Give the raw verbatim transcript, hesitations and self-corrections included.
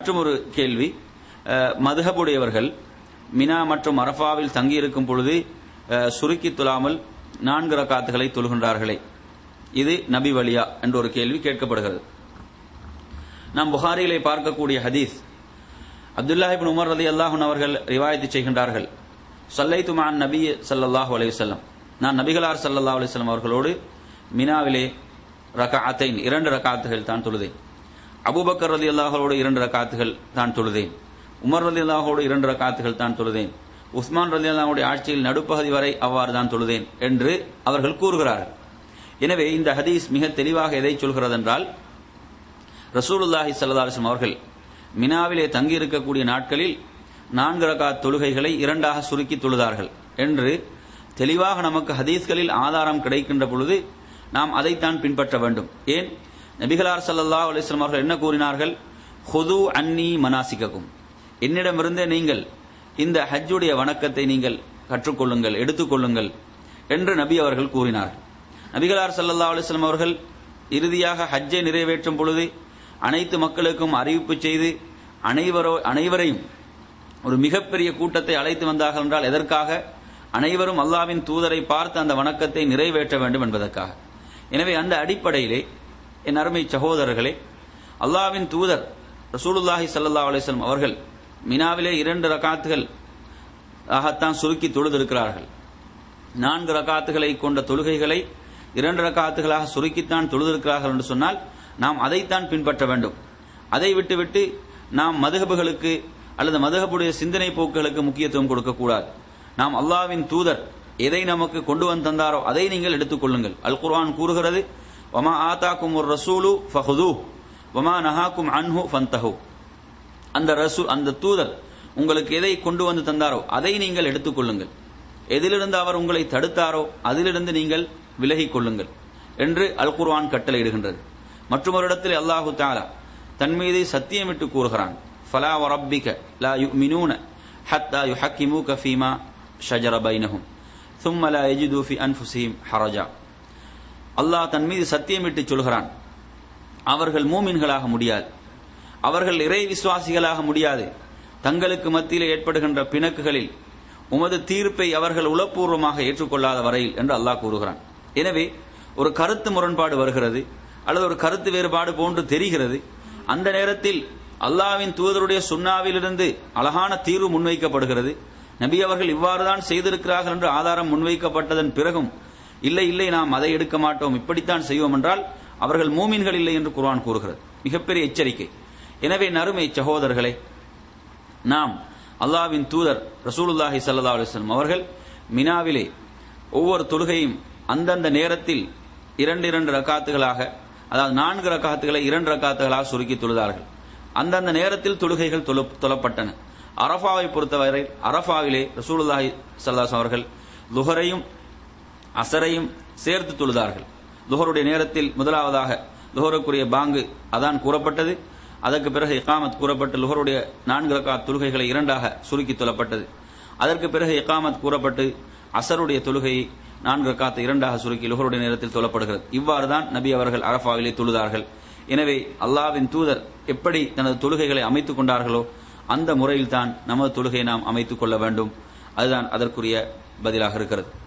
மற்றும் ஒரு கேள்வி, மதுஹபுடையவர்கள் மினா மற்றும் அரஃபாவில் தங்கியிருக்கும் பொழுது சுருக்கி தொழாமல் நான்கு ரக்காத்துகளை தொழுகின்றார்களே, இது நபி வழியா என்ற ஒரு கேள்வி கேட்கப்படுகிறது. நாம் புகாரியிலே பார்க்கக்கூடிய ஹதீஸ், அப்துல்லாஹ் இப்னு உமர் ரலியல்லாஹு அன்ஹு அவர்கள் ரிவாயத்து செய்கின்றார்கள், ஸல்லைது மஅன் நபி ஸல்லல்லாஹு அலைஹி வஸல்லம், நான் நபிகளார் ஸல்லல்லாஹு அலைஹி வஸல்லம் அவர்களோடு மினாவிலே ரக்அத்தைன் இரண்டு ரக்காத்துகள் தான் தொழுதேன். அபூபக்கர் ரலியல்லாஹு அன்ஹு இரண்டு ரக்காத்துகள் தான் தொழுதேன். உமர் ரலியல்லாஹு அன்ஹு இரண்டு ரக்காத்துகள் தான் தொழுதேன். உஸ்மான் ரலியல்லாஹு அன்ஹு ஆட்சியில் நடுப்பகுதி வரை அவ்வாறு தான் தொழுதேன் என்று அவர்கள் கூறுகிறார்கள். எனவே இந்த ஹதீஸ் மிக தெளிவாக எதை சொல்கிறது என்றால், ரசூலுல்லாஹி ஸல்லல்லாஹு அலைஹி வஸல்லம் அவர்கள் மினாவிலே தங்கியிருக்கக்கூடிய நாட்களில் நான்கு ரக்காத் தொழுகைகளை இரண்டாக சுருக்கி தொழுதார்கள் என்று தெளிவாக நமக்கு ஹதீஸ்களில் ஆதாரம் கிடைக்கின்ற பொழுது நாம் அதைத்தான் பின்பற்ற வேண்டும். ஏன், நபிகளார் ஸல்லல்லாஹு அலைஹி வஸல்லம் அவர்கள் என்ன கூறினார்கள்? ஹுது அன்னி மனாசிகக்கும், என்னிடமிருந்தே நீங்கள் இந்த ஹஜ்ஜுடைய வணக்கத்தை நீங்கள் கற்றுக்கொள்ளுங்கள், எடுத்துக்கொள்ளுங்கள் என்று நபி அவர்கள் கூறினார்கள். நபிகளார் ஸல்லல்லாஹு அலைஹி வஸல்லம் அவர்கள் இறுதியாக ஹஜ்ஜை நிறைவேற்றும் பொழுது அனைத்து மக்களுக்கும் அறிவிப்பு செய்து அனைவரோ அனைவரையும் ஒரு மிகப்பெரிய கூட்டத்தை அழைத்து வந்தார்கள் என்றால் எதற்காக? அனைவரும் அல்லாஹ்வின் தூதரை பார்த்து அந்த வணக்கத்தை நிறைவேற்ற வேண்டும் என்பதற்காக. எனவே அந்த அடிப்படையிலே என் அருமை சகோதரர்களே, அல்லாஹ்வின் தூதர் ரசூலுல்லாஹி ஸல்லல்லாஹு அலைஹி வஸல்லம் அவர்கள் மினாவிலே இரண்டு ரக்காத்துகள் ஆகத்தான் சுருக்கி தொழுதிருக்கிறார்கள். நான்கு ரக்காத்துகளை கொண்ட தொழுகைகளை இரண்டு ரக்காத்துகளாக சுருக்கித்தான் தொழுதிருக்கிறார்கள் என்று சொன்னால் நாம் அதைத்தான் பின்பற்ற வேண்டும். அதை விட்டுவிட்டு நாம் மதுஹபுகளுக்கு அல்லது மதுஹபுடைய சிந்தனை போக்குகளுக்கு முக்கியத்துவம் கொடுக்கக்கூடாது. நாம் அல்லாஹ்வின் தூதர் எதை நமக்கு கொண்டு வந்து தந்தாரோ அதை நீங்கள் எடுத்துக்கொள்ளுங்கள். அல் குர்ஆன் கூறுகிறது, வமா ஆதாக்குமுர் ரசூலு ஃபஹுதூஹ் வமா நஹாக்கும் அன்ஹு ஃபந்தஹு. அந்த ரசூல் அந்த தூதர் உங்களுக்கு எதை கொண்டு வந்து தந்தாரோ அதை நீங்கள் எடுத்துக்கொள்ளுங்கள், எதிலிருந்து அவர் உங்களை தடுத்தாரோ அதிலிருந்து நீங்கள் விலகிக் கொள்ளுங்கள் என்று அல் குர்ஆன் கட்டளையிடுகின்றது. மற்றொரு இடத்தில் அல்லாஹு தஆலா தன் மீது சத்தியமிட்டு கூறுகிறான், ஃபலா வரப்பிக லா யுமினூன ஹத்தா யுஹக்கிமூக ஃபீமா ஷஜர பைனஹும் ثم لا يجدوا في انفسهم حرجا. அல்லாஹ் தன் மீது சத்தியமிட்டு சொல்கிறான், அவர்கள் மூமின்களாக முடியாது, அவர்கள் இறை விசுவாசிகளாக முடியாது, தங்களுக்கு மத்தியில் ஏற்படுகின்ற பிணக்குகளில் உமது தீர்ப்பை அவர்கள் உளப்பூர்வமாக ஏற்றுக்கொள்ளாத வரையில் என்று அல்லாஹ் கூறுகிறான். எனவே ஒரு கருத்து முரண்பாடு வருகிறது அல்லது ஒரு கருத்து வேறுபாடு போன்று தெரிகிறது, அந்த நேரத்தில் அல்லாஹ்வின் தூதருடைய சுன்னாவிலிருந்து அழகான தீர்வு முன்வைக்கப்படுகிறது. நபி அவர்கள் இவ்வாறுதான் செய்திருக்கிறார்கள் என்று ஆதாரம் முன்வைக்கப்பட்டதன் பிறகும் இல்லை இல்லை நாம் அதை எடுக்க மாட்டோம், இப்படித்தான் செய்வோம் என்றால் அவர்கள் மூமின்கள் இல்லை என்று குர்ஆன் கூறுகிறது. மிகப்பெரிய எச்சரிக்கை. எனவே நறுமை சகோதரர்களே, நாம் அல்லாஹ்வின் தூதர் ரசூலுல்லாஹி ஸல்லல்லாஹு அலைஹி வஸல்லம் அவர்கள் மினாவிலே ஒவ்வொரு தொழுகையும் அந்தந்த நேரத்தில் இரண்டு இரண்டு ரக்காத்துகளாக, அதாவது நான்கு ரக்காத்துகளை இரண்டு ரக்காத்துகளாக சுருக்கி தொழுதார்கள். அந்தந்த நேரத்தில் தொழுகைகள் தொழப்பட்டன. அரஃபாவை பொறுத்தவரை அரஃபாவிலே ரசூலுல்லாஹி ஸல்லல்லாஹு அலைஹி அவர்கள் லுஹரையும் அஸரையும் சேர்த்து தொழுதார்கள். லுஹருடைய நேரத்தில் முதலாவதாக லுஹருக்குரிய பாங்கு அதான் கூறப்பட்டது. அதற்கு பிறகு இகாமத் கூறப்பட்டு லுஹருடைய நான்கு ரக்காத் தொழுகைகளை இரண்டாக சுருக்கி தொழப்பட்டது. அதற்கு பிறகு இகாமத் கூறப்பட்டு அஸருடைய தொழுகையை நான்கு ரக்காத்தை இரண்டாக சுருக்கி லுஹருடைய நேரத்தில் தொழப்படுகிறது. இவ்வாறு தான் நபி அவர்கள் அரஃபாவிலே தொழுதார்கள். எனவே அல்லாஹ்வின் தூதர் எப்படி தனது தொழுகைகளை அமைத்துக் கொண்டார்களோ அந்த முறையில் தான் நமது தொழுகையை நாம் அமைத்துக் கொள்ள வேண்டும். அதுதான் அதற்குரிய பதிலாக இருக்கிறது.